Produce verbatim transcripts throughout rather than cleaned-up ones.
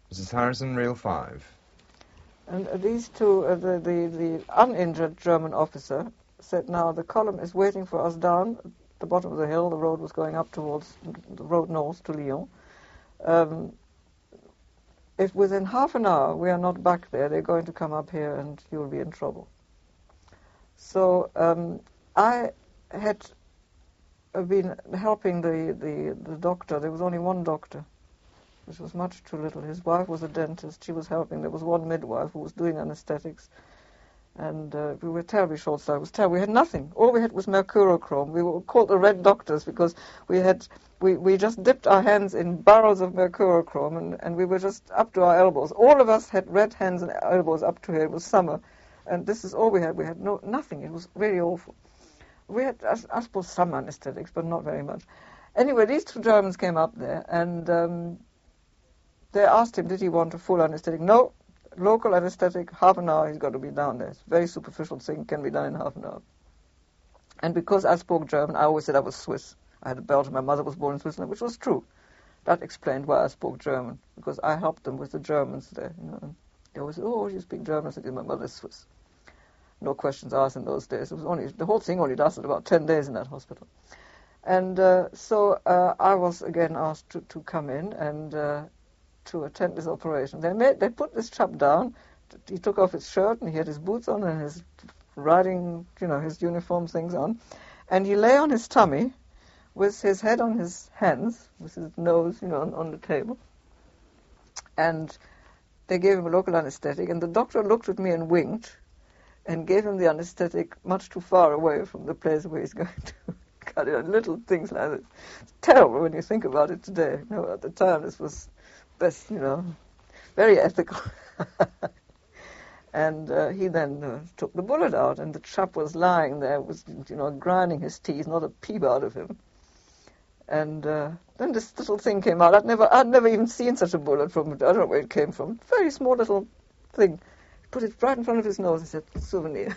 Missus Harrison, reel five. And uh, these two, uh, the, the, the uninjured German officer said, now the column is waiting for us down at the bottom of the hill. The road was going up towards, the road north to Lyon. Um, if within half an hour we are not back there, they're going to come up here and you'll be in trouble. So um, I had been helping the, the, the doctor. There was only one doctor, which was much too little. His wife was a dentist. She was helping. There was one midwife who was doing anesthetics. And uh, we were terribly short-sighted. It was terrible. We had nothing. All we had was mercurochrome. We were called the Red Doctors because we had we, we just dipped our hands in barrels of mercurochrome, and, and we were just up to our elbows. All of us had red hands and elbows up to here. It was summer, and this is all we had. We had no nothing. It was really awful. We had, I, I suppose, some anesthetics, but not very much. Anyway, these two Germans came up there, and um, they asked him, did he want a full anesthetic? No. Local anesthetic, half an hour, he's got to be down there. It's a very superficial thing, can be done in half an hour. And because I spoke German, I always said I was Swiss. I had a Belgian, my mother was born in Switzerland, which was true. That explained why I spoke German, because I helped them with the Germans there. You know. And they always said, oh, you speak German? I said, yeah, my mother is Swiss. No questions asked in those days. It was only the whole thing only lasted about ten days in that hospital. And uh, so uh, I was again asked to, to come in and uh, to attend this operation. They made, they put this chap down. He took off his shirt and he had his boots on and his riding, you know, his uniform things on, and he lay on his tummy with his head on his hands, with his nose, you know, on, on the table. And they gave him a local anesthetic, and the doctor looked at me and winked, and gave him the anesthetic much too far away from the place where he's going to cut it. Little things like this. It's terrible when you think about it today. You know, at the time, this was best, you know, very ethical. And uh, he then uh, took the bullet out, and the chap was lying there, was, you know, grinding his teeth, not a peep out of him. And uh, then this little thing came out. I'd never, I'd never even seen such a bullet from. I don't know where it came from. Very small little thing. He put it right in front of his nose and said, "Souvenir."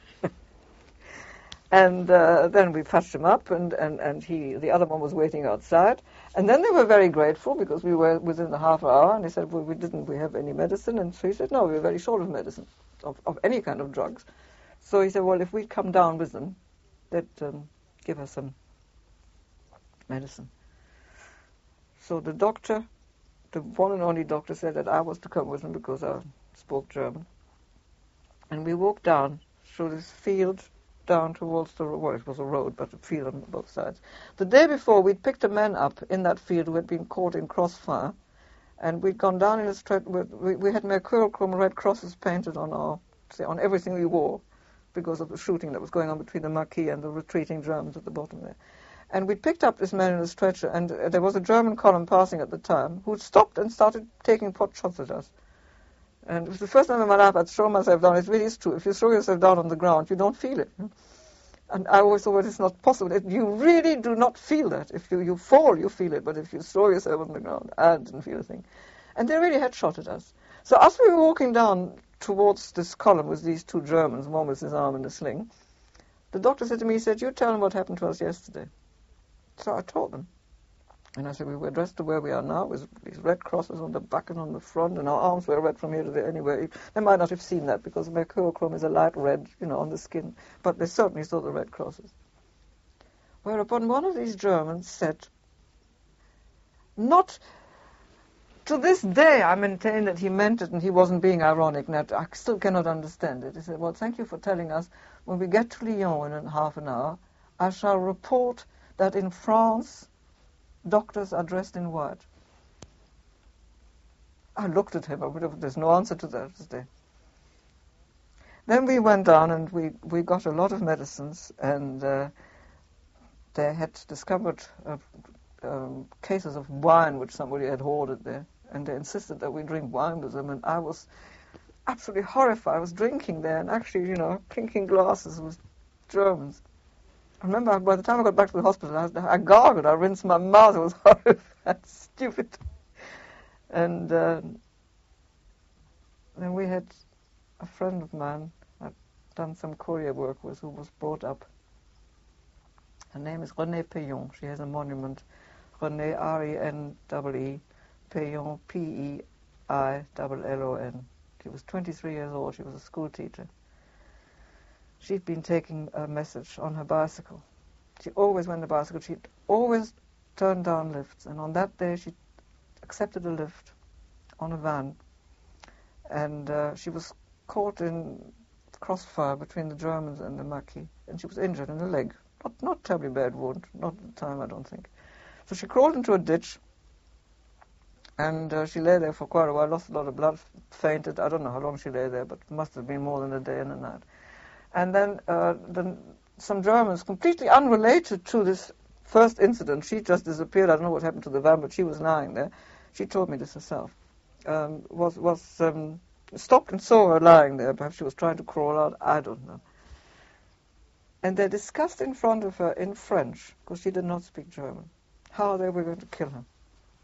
And uh, then we patched him up, and, and, and he, the other one was waiting outside. And then they were very grateful because we were within the half hour, and they said, well, we didn't we have any medicine? And so he said, no, we were very short of medicine, of, of any kind of drugs. So he said, well, if we'd come down with them, they'd um, give us some medicine. So the doctor, the one and only doctor, said that I was to come with him because I spoke German. And we walked down through this field, down towards the, well, it was a road, but a field on both sides. The day before, we'd picked a man up in that field who had been caught in crossfire, and we'd gone down in a straight, we, we had mercurochrome red crosses painted on our, on everything we wore, because of the shooting that was going on between the Maquis and the retreating Germans at the bottom there. And we picked up this man in a stretcher, and uh, there was a German column passing at the time, who stopped and started taking pot shots at us. And it was the first time in my life I'd thrown myself down. It really is true. If you throw yourself down on the ground, you don't feel it. And I always thought, well, it's not possible. You really do not feel that. If you, you fall, you feel it. But if you throw yourself on the ground, I didn't feel a thing. And they really had shot at us. So as we were walking down towards this column with these two Germans, one with his arm in a sling, the doctor said to me, he said, you tell them what happened to us yesterday. So I told them. And I said, we were dressed to where we are now, with these red crosses on the back and on the front, and our arms were red from here to there anyway. They might not have seen that, because mercurochrome is a light red, you know, on the skin. But they certainly saw the red crosses. Whereupon one of these Germans said, not... To this day, I maintain that he meant it and he wasn't being ironic. Now, I still cannot understand it. He said, well, thank you for telling us. When we get to Lyon in half an hour, I shall report that in France, doctors are dressed in white. I looked at him. I would have, there's no answer to that, is there? Then we went down and we, we got a lot of medicines, and uh, they had discovered uh, um, cases of wine which somebody had hoarded there, and they insisted that we drink wine with them, and I was absolutely horrified. I was drinking there and actually, you know, clinking glasses with Germans. I remember by the time I got back to the hospital, I, I gargled, I rinsed my mouth, it was horrified, stupid. And uh, then we had a friend of mine I'd done some courier work with, who was brought up. Her name is Renée Peyon. She has a monument, Renée, R E N E E, Peyon, P E I L L O N. She was twenty-three years old. She was a school teacher. She'd been taking a message on her bicycle. She always went on a bicycle. She'd always turned down lifts. And on that day, she accepted a lift on a van. And uh, she was caught in crossfire between the Germans and the Maquis. And she was injured in the leg. Not, not terribly bad wound. Not at the time, I don't think. So she crawled into a ditch. And uh, she lay there for quite a while, lost a lot of blood, fainted. I don't know how long she lay there, but it must have been more than a day and a night. And then, uh, then some Germans, completely unrelated to this first incident, she just disappeared. I don't know what happened to the van, but she was lying there. She told me this herself. Um, was was um, stopped and saw her lying there. Perhaps she was trying to crawl out. I don't know. And they discussed in front of her in French, because she did not speak German, how they were going to kill her.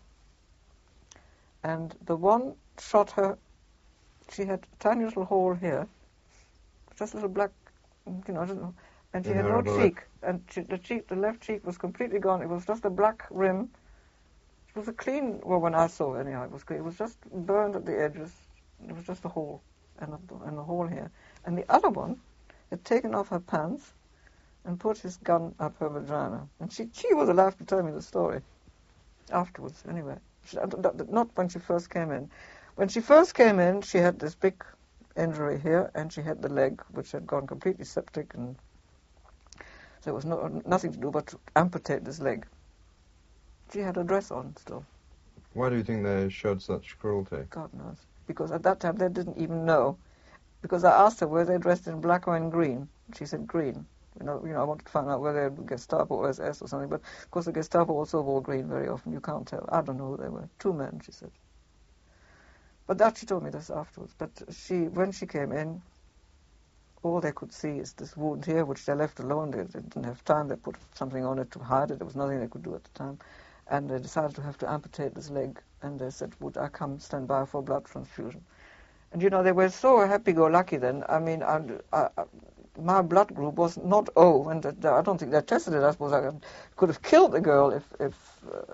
And the one shot her. She had a tiny little hole here, just a little black, you know, I don't know, and she had no cheek. And she, the cheek, the left cheek was completely gone. It was just a black rim. It was a clean, well, when I saw it anyhow, it was clean. It was just burned at the edges. It was just a hole, and a, and a hole here. And the other one had taken off her pants and put his gun up her vagina. And she, she was alive to tell me the story afterwards, anyway. She, not when she first came in. When she first came in, she had this big injury here, and she had the leg, which had gone completely septic, and so there was no, nothing to do but to amputate this leg. She had a dress on still. Why do you think they showed such cruelty? God knows. Because at that time they didn't even know. Because I asked her, were they dressed in black or in green? She said green. You know, you know, I wanted to find out whether they were Gestapo or S S or something, but of course the Gestapo also wore green very often. You can't tell. I don't know who they were. Two men, she said. But that she told me this afterwards. But she, when she came in, all they could see is this wound here, which they left alone. They, they didn't have time. They put something on it to hide it. There was nothing they could do at the time. And they decided to have to amputate this leg. And they said, would I come stand by for blood transfusion? And, you know, they were so happy-go-lucky then. I mean, I, I, my blood group was not O, and I don't think they tested it. I suppose I could have killed the girl if, if uh,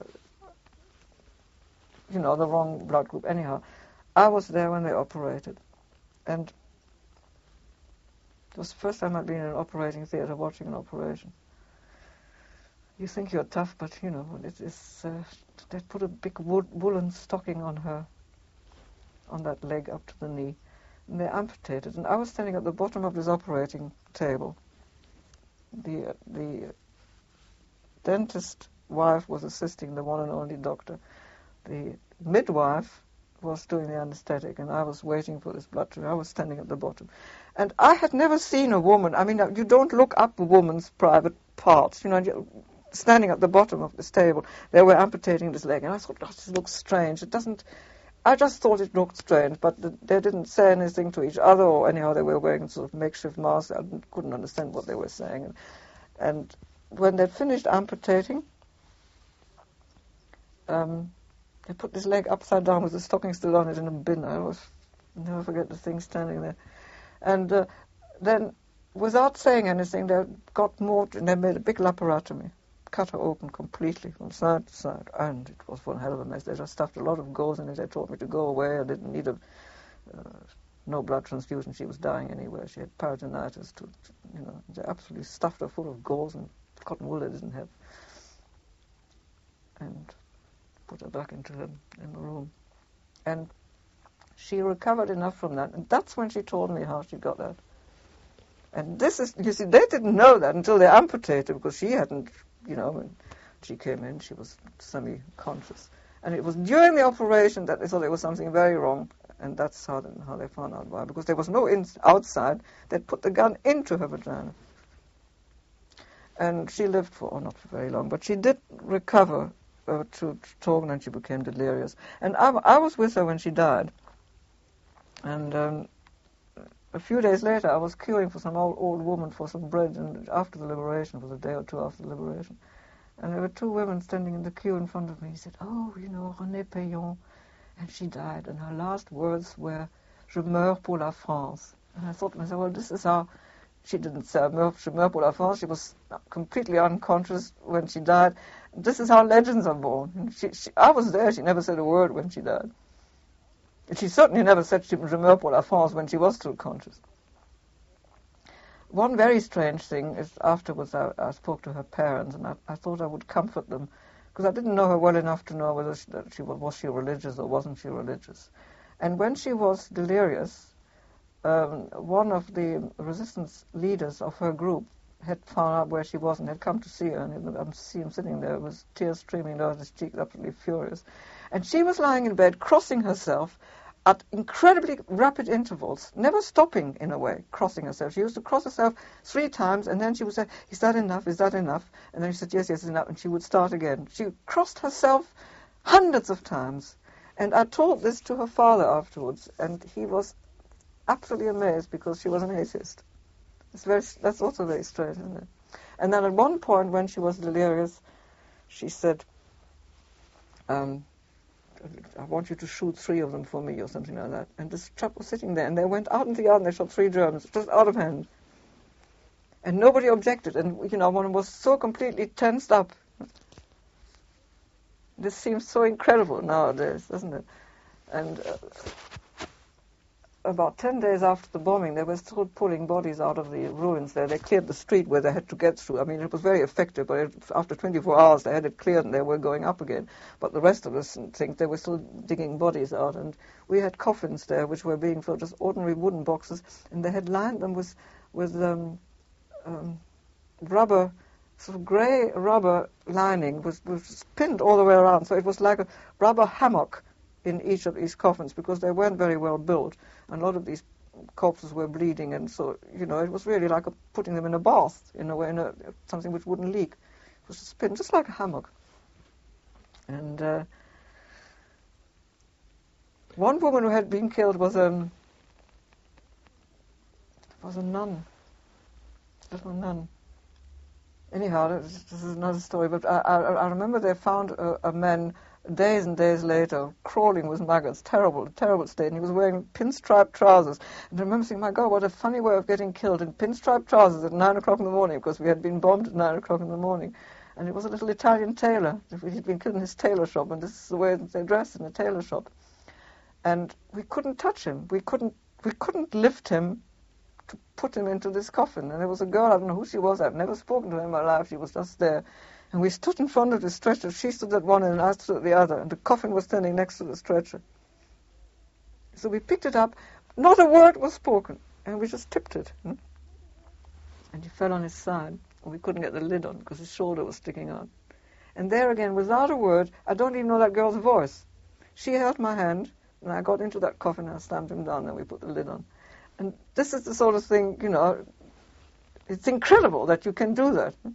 you know, the wrong blood group. Anyhow, I was there when they operated. And it was the first time I'd been in an operating theatre watching an operation. You think you're tough, but, you know, it is, uh, they put a big wood, woolen stocking on her, on that leg up to the knee, and they amputated. And I was standing at the bottom of this operating table. The, uh, the dentist wife was assisting the one and only doctor. The midwife was doing the anesthetic, and I was waiting for this blood to... I was standing at the bottom. And I had never seen a woman... I mean, you don't look up a woman's private parts, you know... Standing at the bottom of this table, they were amputating this leg, and I thought, oh, this looks strange. It doesn't... I just thought it looked strange, but the, they didn't say anything to each other, or anyhow they were wearing sort of makeshift masks. I couldn't understand what they were saying. And, and when they finished amputating, um, they put this leg upside down with the stocking still on it in a bin. I always never forget the thing standing there. And uh, then, without saying anything, they got more, and they made a big laparotomy. Cut her open completely from side to side, and it was one hell of a mess. They just stuffed a lot of gauze in it. They told me to go away. I didn't need a uh, no blood transfusion. She was dying anyway. She had peritonitis. To, to, you know, they absolutely stuffed her full of gauze and cotton wool they didn't have, and put her back into the in the room. And she recovered enough from that, and that's when she told me how she got that. And this is, you see, they didn't know that until they amputated, because she hadn't. You know, when she came in, she was semi-conscious. And it was during the operation that they thought there was something very wrong, and that's how they, how they found out why. Because there was no in, outside, they'd put the gun into her vagina. And she lived for, oh, not for very long, but she did recover uh, to, to talk, and then she became delirious. And I, I was with her when she died. And um, a few days later, I was queuing for some old, old woman for some bread, and after the liberation, it was a day or two after the liberation. And there were two women standing in the queue in front of me. He said, oh, you know, Renée Payon. And she died, and her last words were, je meurs pour la France. And I thought to myself, well, this is how... She didn't say, je meurs pour la France. She was completely unconscious when she died. This is how legends are born. She, she, I was there. She never said a word when she died. And she certainly never said she me remember pour la France when she was still conscious. One very strange thing is afterwards I, I spoke to her parents, and I, I thought I would comfort them, because I didn't know her well enough to know whether she, that she was, was she religious or wasn't she religious. And when she was delirious, um, one of the resistance leaders of her group had found out where she was and had come to see her, and I see him sitting there with tears streaming down his cheeks, absolutely furious. And she was lying in bed, crossing herself at incredibly rapid intervals, never stopping in a way, crossing herself. She used to cross herself three times, and then she would say, is that enough, is that enough? And then she said, yes, yes, it's enough, and she would start again. She crossed herself hundreds of times. And I told this to her father afterwards, and he was absolutely amazed because she was an atheist. It's very, that's also very strange, isn't it? And then at one point when she was delirious, she said, um, I want you to shoot three of them for me, or something like that. And this chap was sitting there, and they went out into the yard and they shot three Germans, just out of hand. And nobody objected, and, you know, one was so completely tensed up. This seems so incredible nowadays, doesn't it? And uh, about ten days after the bombing, they were still pulling bodies out of the ruins there. They cleared the street where they had to get through. I mean, it was very effective, but it, after twenty-four hours, they had it cleared and they were going up again. But the rest of us think they were still digging bodies out. And we had coffins there, which were being filled, just ordinary wooden boxes, and they had lined them with, with um, um, rubber, sort of grey rubber lining, was, was pinned all the way around. So it was like a rubber hammock in each of these coffins, because they weren't very well built. And a lot of these corpses were bleeding, and so, you know, it was really like a, putting them in a bath, in a way, in a, something which wouldn't leak. It was just pinned, just like a hammock. And uh, one woman who had been killed was, um, was a nun, a little nun. Anyhow, this is another story, but I, I, I remember they found a, a man days and days later, crawling with maggots, terrible, terrible state, and he was wearing pinstripe trousers. And I remember thinking, my God, what a funny way of getting killed, in pinstripe trousers at nine o'clock in the morning, because we had been bombed at nine o'clock in the morning. And it was a little Italian tailor. He'd been killed in his tailor shop, and this is the way they dressed in a tailor shop. And we couldn't touch him. We couldn't, we couldn't lift him to put him into this coffin. And there was a girl, I don't know who she was, I've never spoken to her in my life, she was just there. And we stood in front of the stretcher. She stood at one end and I stood at the other. And the coffin was standing next to the stretcher. So we picked it up. Not a word was spoken. And we just tipped it. Hmm? And he fell on his side. And we couldn't get the lid on because his shoulder was sticking out. And there again, without a word, I don't even know that girl's voice. She held my hand. And I got into that coffin and I stamped him down. And we put the lid on. And this is the sort of thing, you know, it's incredible that you can do that. Hmm?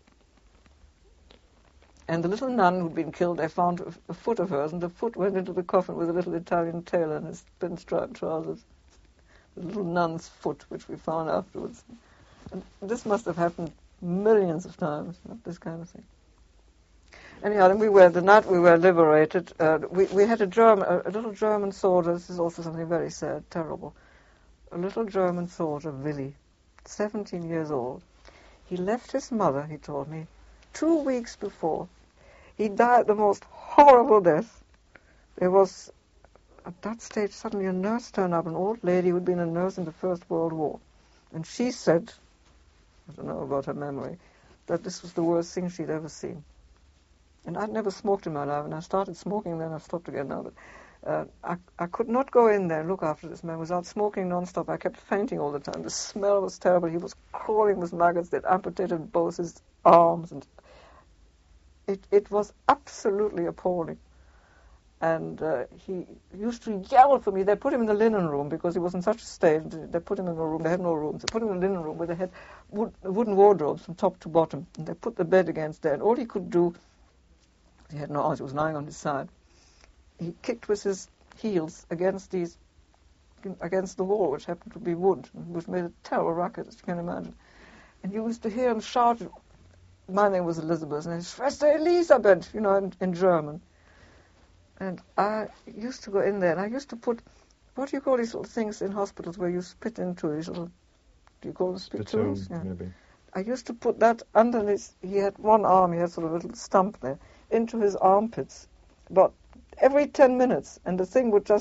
And the little nun who'd been killed, they found a, a foot of hers, and the foot went into the coffin with a little Italian tailor in his pinstripe trousers. The little nun's foot, which we found afterwards. And this must have happened millions of times, not this kind of thing. Anyhow, then we were, the night we were liberated, uh, we, we had a German, a, a little German soldier, this is also something very sad, terrible. A little German soldier, Willy, seventeen years old. He left his mother, he told me, two weeks before. He died the most horrible death. There was, at that stage, suddenly a nurse turned up, an old lady who had been a nurse in the First World War. And she said, I don't know about her memory, that this was the worst thing she'd ever seen. And I'd never smoked in my life, and I started smoking, then I stopped again now. But uh, I, I could not go in there and look after this man without smoking non-stop. I kept fainting all the time. The smell was terrible. He was crawling with maggots. They'd amputated both his arms, and It, it was absolutely appalling. And uh, he used to yell for me. They put him in the linen room because he was in such a state. They put him in a room. They had no rooms. They put him in the linen room where they had wood, wooden wardrobes from top to bottom. And they put the bed against there. And all he could do, he had no arms. He was lying on his side. He kicked with his heels against these, against the wall, which happened to be wood, which made a terrible racket, as you can imagine. And you used to hear him shout. My name was Elizabeth, and it's Schwester Elisabeth, you know, in, in German. And I used to go in there, and I used to put, what do you call these little things in hospitals where you spit into these little, do you call them spittoons? Spittoon, yeah. Maybe. I used to put that underneath, he had one arm, he had sort of a little stump there, into his armpits, about every ten minutes, and the thing would just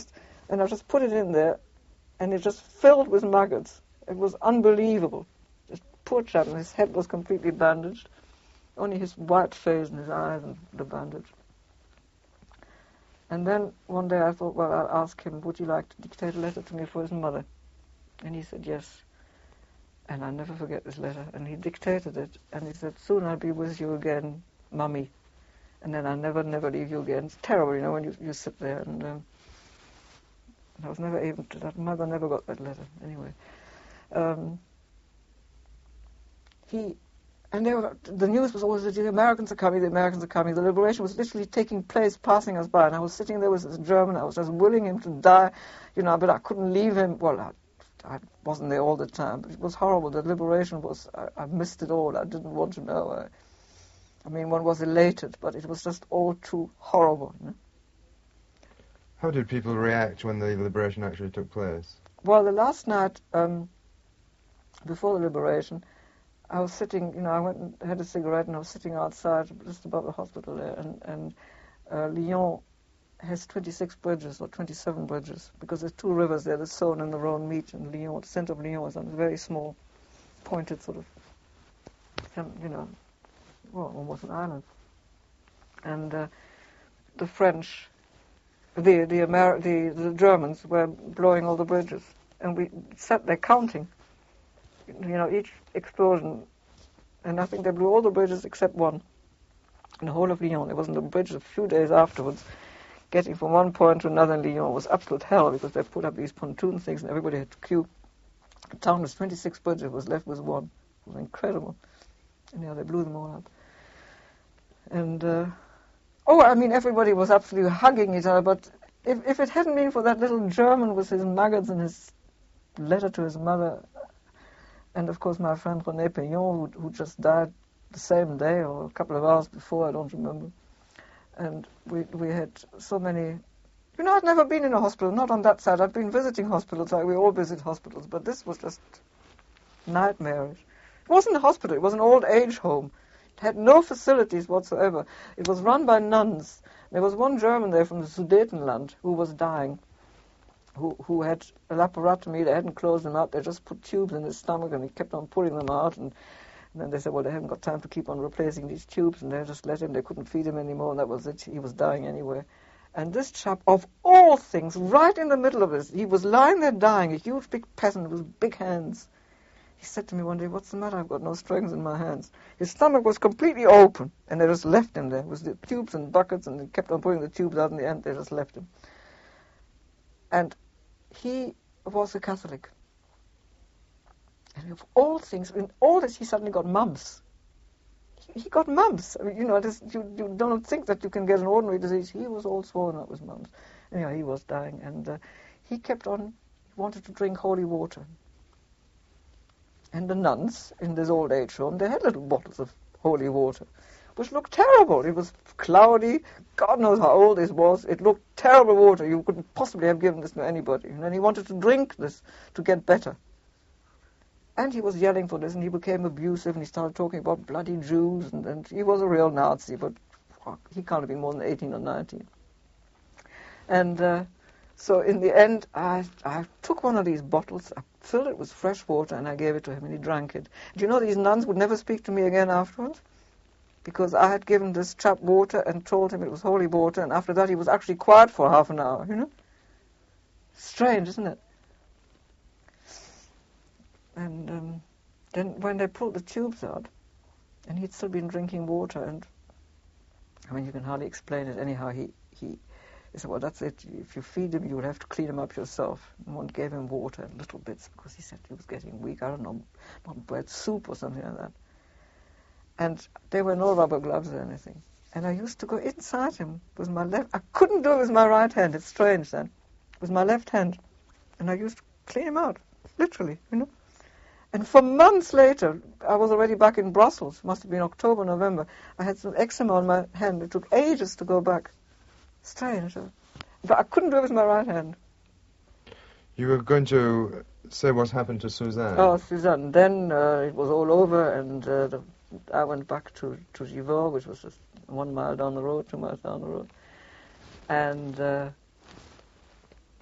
And I just put it in there, and it just filled with maggots. It was unbelievable. This poor chap, and his head was completely bandaged. Only his white face and his eyes and the bandage. And then one day I thought, well, I'll ask him, would you like to dictate a letter to me for his mother? And he said yes. And I'll never forget this letter. And he dictated it, and he said, soon I'll be with you again, Mummy. And then I'll never, never leave you again. It's terrible, you know, when you, you sit there. And um, I was never able to, that mother never got that letter, anyway. Um, he, and they were, the news was always that the Americans are coming, the Americans are coming. The liberation was literally taking place, passing us by. And I was sitting there with this German. I was just willing him to die, you know, but I couldn't leave him. Well, I, I wasn't there all the time, but it was horrible. The liberation was, I, I missed it all. I didn't want to know. I, I mean, one was elated, but it was just all too horrible. You know? How did people react when the liberation actually took place? Well, the last night, um, before the liberation, I was sitting, you know, I went and had a cigarette, and I was sitting outside just above the hospital there, and, and uh, Lyon has twenty-six bridges, or twenty-seven bridges, because there's two rivers there, the Saône and the Rhône meet, and Lyon, the center of Lyon is on a very small, pointed sort of, you know, well, almost an island. And uh, the French, the the, Amer- the the Germans were blowing all the bridges, and we sat there counting, you know, each explosion, and I think they blew all the bridges except one, in the whole of Lyon. There wasn't a bridge a few days afterwards. Getting from one point to another in Lyon was absolute hell, because they put up these pontoon things and everybody had to queue. The town was twenty-six bridges, was left with one. It was incredible. And yeah, they blew them all up. And, uh, oh, I mean, everybody was absolutely hugging each other, but if, if it hadn't been for that little German with his maggots and his letter to his mother, and of course my friend René Peyon, who, who just died the same day or a couple of hours before, I don't remember. And we we had so many, you know, I'd never been in a hospital, not on that side. I'd been visiting hospitals, like we all visit hospitals, but this was just nightmarish. It wasn't a hospital, it was an old age home. It had no facilities whatsoever. It was run by nuns. There was one German there from the Sudetenland who was dying, who who had a laparotomy. They hadn't closed him up, they just put tubes in his stomach, and he kept on pulling them out, and And then they said, well, they haven't got time to keep on replacing these tubes, and they just let him, they couldn't feed him anymore, and that was it. He was dying anyway. And this chap, of all things, right in the middle of this, he was lying there dying, a huge big peasant with big hands. He said to me one day, what's the matter? I've got no strings in my hands. His stomach was completely open, and they just left him there with the tubes and buckets, and they kept on putting the tubes out in the end, they just left him. And he was a Catholic. And of all things, in all this, he suddenly got mumps. He, he got mumps. I mean, you know, this, you, you don't think that you can get an ordinary disease. He was all swollen up with mumps. Anyway, he was dying, and uh, he kept on, he wanted to drink holy water. And the nuns in this old age home, they had little bottles of holy water, which looked terrible. It was cloudy. God knows how old this was. It looked terrible water. You couldn't possibly have given this to anybody. And then he wanted to drink this to get better. And he was yelling for this, and he became abusive, and he started talking about bloody Jews, and, and he was a real Nazi, but he can't have been more than eighteen or nineteen. And uh, so in the end, I, I took one of these bottles, I filled it with fresh water, and I gave it to him, and he drank it. Do you know these nuns would never speak to me again afterwards? Because I had given this chap water and told him it was holy water, and after that he was actually quiet for half an hour, you know? Strange, isn't it? And um, then when they pulled the tubes out, and he'd still been drinking water, and I mean, you can hardly explain it. Anyhow, he, he, he said, well, that's it. If you feed him, you would have to clean him up yourself. And one gave him water in little bits, because he said he was getting weak. I don't know, not bread, soup or something like that. And there were no rubber gloves or anything. And I used to go inside him with my left. I couldn't do it with my right hand. It's strange then. With my left hand. And I used to clean him out, literally, you know. And for months later, I was already back in Brussels. Must have been October, November. I had some eczema on my hand. It took ages to go back. Strange. But I couldn't do it with my right hand. You were going to say what happened to Suzanne. Oh, Suzanne. Then uh, it was all over, and uh, the, I went back to, to Givors, which was just one mile down the road, two miles down the road. And uh,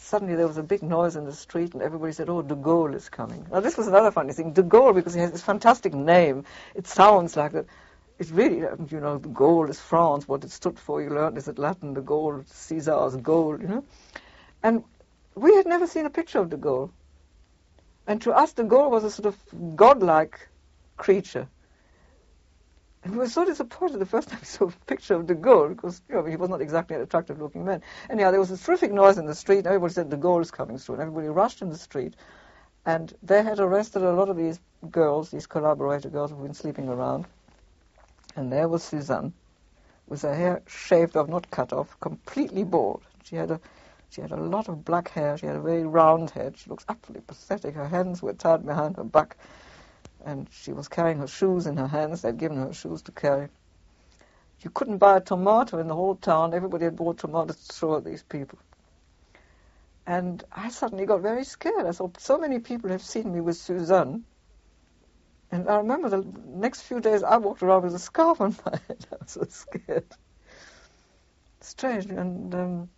suddenly there was a big noise in the street, and everybody said, "Oh, de Gaulle is coming." Now, this was another funny thing. De Gaulle, because he has this fantastic name, it sounds like that. It's really, you know, de Gaulle is France. What it stood for, you learned, is it Latin, de Gaulle, Caesar's goal, you know. And we had never seen a picture of de Gaulle. And to us, de Gaulle was a sort of godlike creature. And we were so disappointed the first time we saw a picture of de Gaulle, because, you know, he was not exactly an attractive-looking man. Anyhow, there was a terrific noise in the street, and everybody said de Gaulle is coming through, and everybody rushed in the street. And they had arrested a lot of these girls, these collaborator girls who've been sleeping around. And there was Suzanne, with her hair shaved off, not cut off, completely bald. She had a she had a lot of black hair. She had a very round head. She looks absolutely pathetic. Her hands were tied behind her back, and she was carrying her shoes in her hands. They'd given her shoes to carry. You couldn't buy a tomato in the whole town. Everybody had bought tomatoes to throw at these people. And I suddenly got very scared. I thought, so many people have seen me with Suzanne. And I remember the next few days I walked around with a scarf on my head. I was so scared. Strange. And um,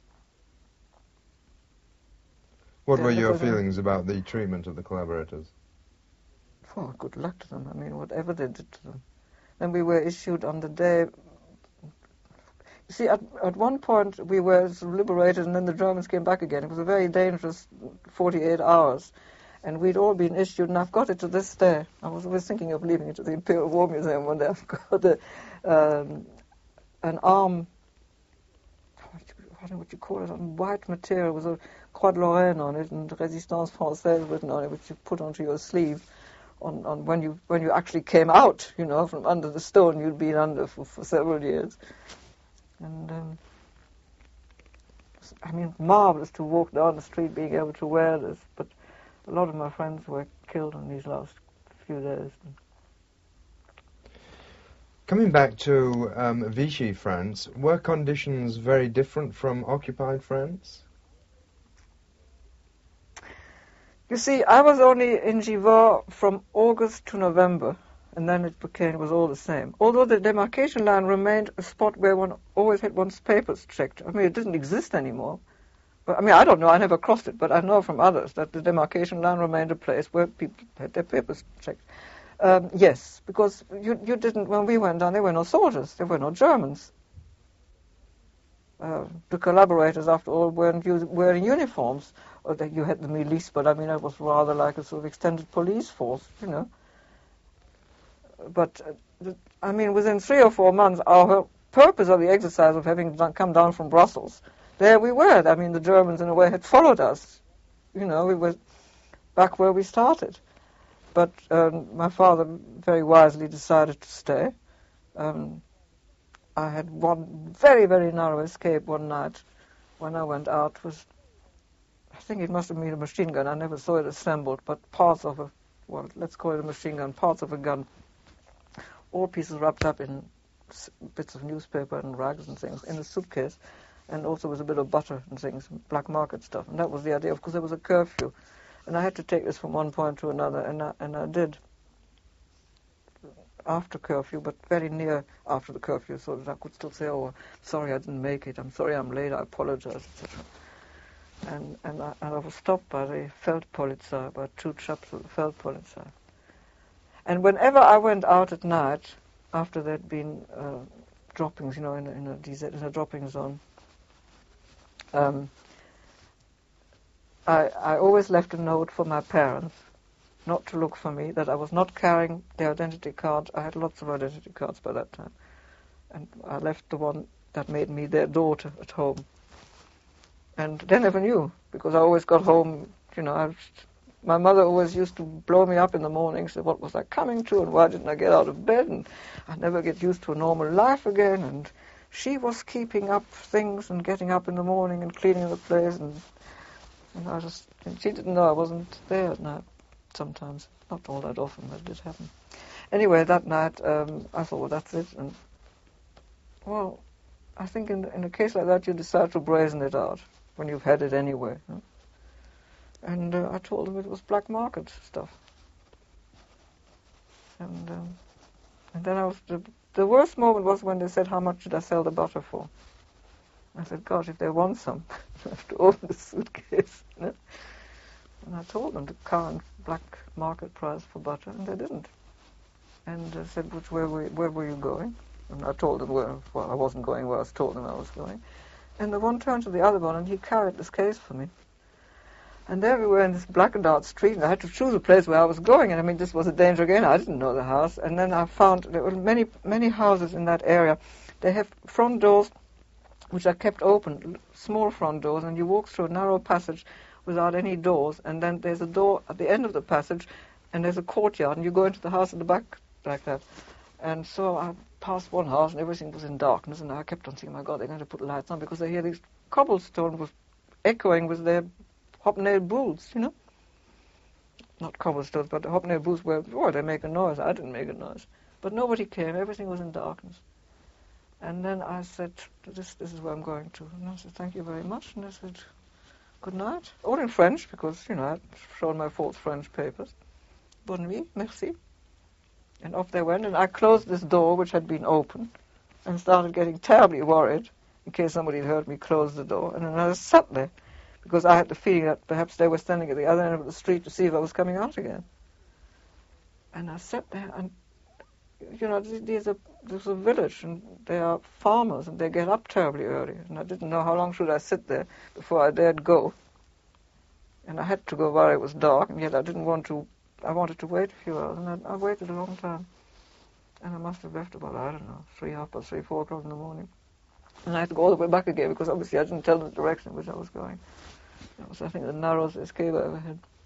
what yeah, were your was, feelings about the treatment of the collaborators? Oh, good luck to them. I mean, whatever they did to them. Then we were issued on the day. You see, at, at one point we were sort of liberated, and then the Germans came back again. It was a very dangerous forty-eight hours. And we'd all been issued, and I've got it to this day. I was always thinking of leaving it to the Imperial War Museum one day. I've got a, um, an arm, I don't know what you call it, on white material with a Croix de Lorraine on it and Résistance Française written on it, which you put onto your sleeve on, on when you when you actually came out, you know, from under the stone you'd been under for, for several years. And, um, I mean, marvelous to walk down the street being able to wear this, but a lot of my friends were killed in these last few days. Coming back to um, Vichy France, were conditions very different from occupied France? You see, I was only in Givors from August to November, and then it became it was all the same. Although the demarcation line remained a spot where one always had one's papers checked. I mean, it didn't exist anymore. I mean, I don't know, I never crossed it, but I know from others that the demarcation line remained a place where people had their papers checked. Um, yes, because you, you didn't, when we went down, there were no soldiers, there were no Germans. Uh, the collaborators, after all, weren't wearing uniforms. Or that you had the milice, but I mean, it was rather like a sort of extended police force, you know. But, uh, the, I mean, within three or four months, our purpose of the exercise of having done, come down from Brussels, there we were. I mean, the Germans, in a way, had followed us. You know, we were back where we started. But um, my father very wisely decided to stay. Um, I had one very, very narrow escape one night when I went out. Was I think it must have been a machine gun. I never saw it assembled, but parts of a, well, let's call it a machine gun, parts of a gun, all pieces wrapped up in bits of newspaper and rags and things in a suitcase. And also with a bit of butter and things, black market stuff. And that was the idea, because there was a curfew. And I had to take this from one point to another, and I, and I did after curfew, but very near after the curfew, so that I could still say, oh, sorry I didn't make it, I'm sorry I'm late, I apologize, et cetera. And, and, I, and I was stopped by the Feldpolizei, by two chaps of the Feldpolizei. And whenever I went out at night, after there'd been uh, droppings, you know, in, in, a, in a dropping zone, Um, I, I always left a note for my parents not to look for me, that I was not carrying the identity card. I had lots of identity cards by that time. And I left the one that made me their daughter at home. And they never knew, because I always got home, you know, I was, my mother always used to blow me up in the morning, say, what was I coming to, and why didn't I get out of bed, and I'd never get used to a normal life again, and she was keeping up things and getting up in the morning and cleaning the place, and, and I just, and she didn't know I wasn't there at night sometimes. Not all that often, but it did happen. Anyway, that night, um, I thought, well, that's it. And, well, I think in, in a case like that, you decide to brazen it out when you've had it anyway. Huh? And uh, I told them it was black market stuff. And, um, and then I was... The, The worst moment was when they said, how much did I sell the butter for? I said, gosh, if they want some, I have to open the suitcase. You know? And I told them the current black market price for butter, and they didn't. And I said, which where were, where were you going? And I told them where, well, I wasn't going where I was told them I was going. And the one turned to the other one, and he carried this case for me. And there we were in this blackened out street, and I had to choose a place where I was going. And I mean, this was a danger again. I didn't know the house. And then I found there were many, many houses in that area. They have front doors which are kept open, small front doors, and you walk through a narrow passage without any doors. And then there's a door at the end of the passage, and there's a courtyard, and you go into the house at the back like that. And so I passed one house, and everything was in darkness, and I kept on thinking, my God, they're going to put lights on, because I hear these cobblestone was echoing with their hobnail boots, you know. Not cobblestones, but the hobnail boots were, oh, they make a noise. I didn't make a noise. But nobody came. Everything was in darkness. And then I said, this, this is where I'm going to. And I said, thank you very much. And I said, good night. All in French, because, you know, I'd shown my false French papers. Bonne nuit, merci. And off they went, and I closed this door, which had been open, and started getting terribly worried, in case somebody had heard me close the door. And then I just sat there, because I had the feeling that perhaps they were standing at the other end of the street to see if I was coming out again. And I sat there, and, you know, there's a, there's a village, and they are farmers, and they get up terribly early. And I didn't know how long should I sit there before I dared go. And I had to go while it was dark, and yet I didn't want to. I wanted to wait a few hours, and I, I waited a long time. And I must have left about, I don't know, three, half past three, four o'clock in the morning. And I had to go all the way back again, because obviously I didn't tell them the direction in which I was going. That was, I think, the narrowest escape I ever had.